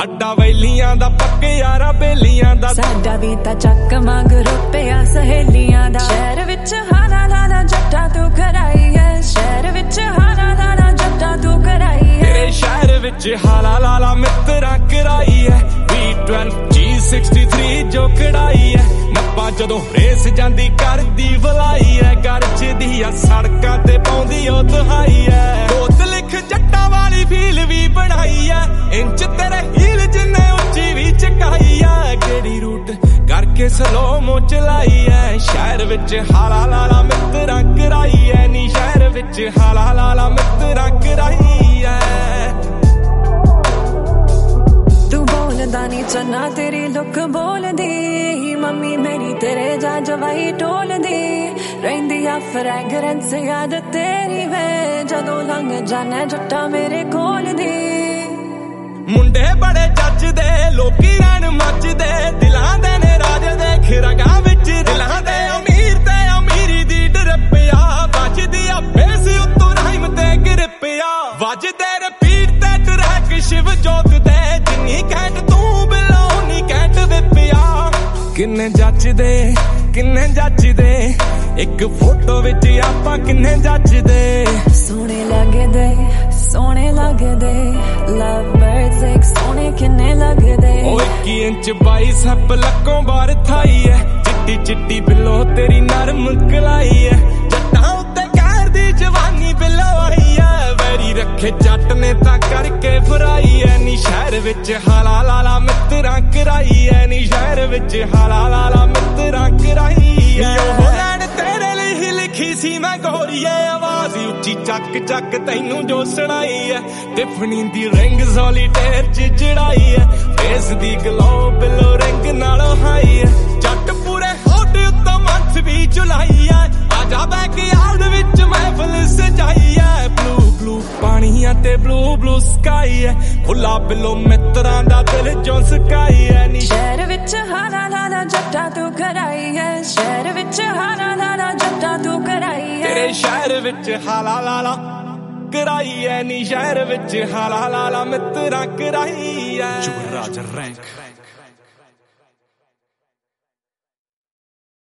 ਅੱਡਾ ਵੈਲੀਆਂ ਦਾ ਪੱਕੇ ਯਾਰਾ ਬੇਲੀਆਂ ਦਾ ਸਾਡਾ ਵੀ ਤਾਂ ਚੱਕ ਮੰਗ ਰੁਪਿਆ ਸਹੇਲੀਆਂ ਦਾ ਸ਼ਹਿਰ ਵਿੱਚ ਹਾਲਾ ਲਾਲਾ ਜੱਟਾ ਤੂੰ ਕਰਾਈ ਐ ਸ਼ਹਿਰ ਵਿੱਚ ਹਾਲਾ ਲਾਲਾ ਜੱਟਾ ਤੂੰ ਕਰਾਈ ਐ ਤੇਰੇ ਸ਼ਹਿਰ ਵਿੱਚ ਹਾਲਾ ਲਾਲਾ ਮਿੱਤਰਾਂ ਕਰਾਈ ਐ V12 G63 ਜੋ ਕਢਾਈ ਐ ਨੱਪਾ ਜਦੋਂ ਰੇਸ ਜਾਂਦੀ ਕਰਦੀ ਵਲਾਈ ਐ ਗਰਜਦੀ ਆ ਸੜਕਾਂ ਤੇ ਪਾਉਂਦੀ ਉਹ ਦੁਹਾਈ ਐ ਦੋਤ ਲਿਖ ਜੱਟਾਂ ਵਾਲੀ ਫੀਲ ਵੀ ਬਣਾਈ ਐ ਇੰਚ ਤੇਰੇ ਹੀਲ ਜਿੰਨੇ ਉੱਚੀ ਵੀ ਚਕਾਈ ਐ ਕਿਹੜੀ ਰੂਟ ਕਰਕੇ ਸਲੋਮੋ ਚਲਾਈ ਐ ਸ਼ਹਿਰ ਵਿੱਚ ਹਾਲਾ ਲਾਲਾ ਮਿੱਤਰਾਂ ਕਰਾਈ ਐ ਨੀ ਸ਼ਹਿਰ ਵਿੱਚ ਹਾਲਾ ਲਾਲਾ ਮਿੱਤਰਾਂ ਕਰਾਈ ਐ ਤੂੰ ਬੋਲਦਾ ਨੀ ਚੰਨਾ ਤੇਰੀ ਲੁੱਕ ਬੋਲਦੀ ਮੰਮੀ ਮੇਰੀ ਤੇਰੇ ਜਾ ਜਵਾਈ ਢੋਲਦੀ ਰਹਿੰਦੀ ਆ ਫਰੈਗਰੈਂਸ ਯਾਦ ਤੇਰੀ ਵੇ ਜਦੋਂ ਲੰਘ ਜਾਣਾ ਜੱਟਾ ਮੇਰੇ ਕੋਲ ਦੀ ਮੁੰਡੇ ਬੜੇ ਜੱਜਦੇ ਲੋਕੀ ਰਹਿਣ ਮੱਚਦੇ ਦਿਲਾਂ ਦੇ ਨੇ ਰਾਜ ਦੇਖ ਰਗਾਂ ਵਿੱਚ ਦਿਲਾਂ ਦੇ ਅਮੀਰ ਤੇ ਅਮੀਰੀ ਦੀ ਡਰਪਿਆ ਵੱਜਦੀ ਆ ਬੇਸ ਉੱਤੋਂ ਰਾਈਮ ਤੇ ਗਿਰਪਿਆ ਵੱਜਦੇ ਰਿਪੀਟ ਤੇ ਟਰੈਕ ਸ਼ਿਵ ਜੋਤ ਦੇ ਜਿੰਨੀ ਘੈਂਟ ਤੂੰ ਬਿਲੋ ਨੀ ਘੈਂਟ ਵਿਪਿਆ ਕਿੰਨੇ ਜੱਜਦੇ ਇੱਕ ਫੋਟੋ ਵਿੱਚ ਆਪਾਂ ਕਿੰਨੇ ਜੱਜਦੇ ਸੋਹਣੇ ਲੱਗਦੇ ਲਵ ਬਰਡਸ ਇੱਕ ਸੋਹਣੇ ਕਿੰਨੇ ਲੱਗਦੇ ਓ 21 ਇੰਚ ਬਾਈਸੈਪ ਲੱਕੋਂ ਬਾਹਰ ਥਾਈ ਐ ਚਿੱਟੀ ਚਿੱਟੀ ਬਿੱਲੋ ਤੇਰੀ ਨਰਮ ਕਲਾਈ ਐ ਜੱਟਾਂ ਉੱਤੇ ਕਹਿਰ ਦੀ ਜਵਾਨੀ ਬਿੱਲੋ ਆਈ ਐ ਵੈਰੀ ਰੱਖੇ ਜੱਟ ਨੇ ਤਾਂ ਕਰਕੇ ਫਰਾਈ ਐ ਨੀ ਸ਼ਹਿਰ ਵਿੱਚ ਹਾਲਾ ਲਾਲਾ ਮਿੱਤਰਾਂ ਕਰਾਈ ਐ ਨੀ ਸ਼ਹਿਰ ਵਿੱਚ ਹਾਲਾ ਲਾਲਾ ਮਿੱਤਰਾਂ ਕਰਾਈ ਐ ਉਹ ਲੈਣ ਤੇਰੇ ਲਈ ਹੀ ਲਿਖੀ ਸੀ ਮੈਂ ਗੋਰੀਏ ਆਵਾਜ਼ ਉੱਚੀ ਚੱਕ ਚੱਕ ਤੈਨੂੰ ਜੋ ਸੁਣਾਈ ਐ ਟਿਫਨੀ ਦੀ ਰਿੰਗ ਸੋਲੀਟੇਰ ਚ ਜੜਾਈ ਐ ਫੇਸ ਦੀ ਗਲੋ ਬਿਲੋ ਰਿੰਗ ਨਾਲੋਂ ਹਾਈ ਐ ਜੱਟ ਪੂਰੇ ਹੋਟ ਉੱਤੋਂ ਮੰਥ ਵੀ ਚੁਲਾਈ ਐ ਆਜਾ ਬੈਕਯਾਰਡ ਵਿੱਚ ਮਹਿਫਲ ਸਜਾਈ ਐ ਬਲੂ ਪਾਣੀਆਂ ਤੇ ਬਲੂ ਸਕਾਈ ਐ ਖੁੱਲਾ ਬਿਲੋ ਮਿੱਤਰਾਂ ਦਾ ਦਿਲ ਚੋਂ ਸਕਾਈ ਐ ਨੀ ਸ਼ਹਿਰ ਵਿੱਚ ਹਾਲਾ ਲਾਲਾ ਜੱਟਾ ਤੂੰ ਕਰਾਈ ਐ ਸ਼ਹਿਰ ਵਿੱਚ ਹਾਲਾ ਲਾਲਾ ਜੱਟਾ ਤੂੰ ਕਰਾਈ ਐ ਤੇਰੇ ਸ਼ਹਿਰ ਵਿੱਚ ਹਾਲਾ ਲਾਲਾ ਕਰਾਈ ਐ ਨੀ ਸ਼ਹਿਰ ਵਿੱਚ ਹਾਲਾ ਲਾਲਾ ਮਿੱਤਰਾਂ ਕਰਾਈ ਐ Jugaraj Rank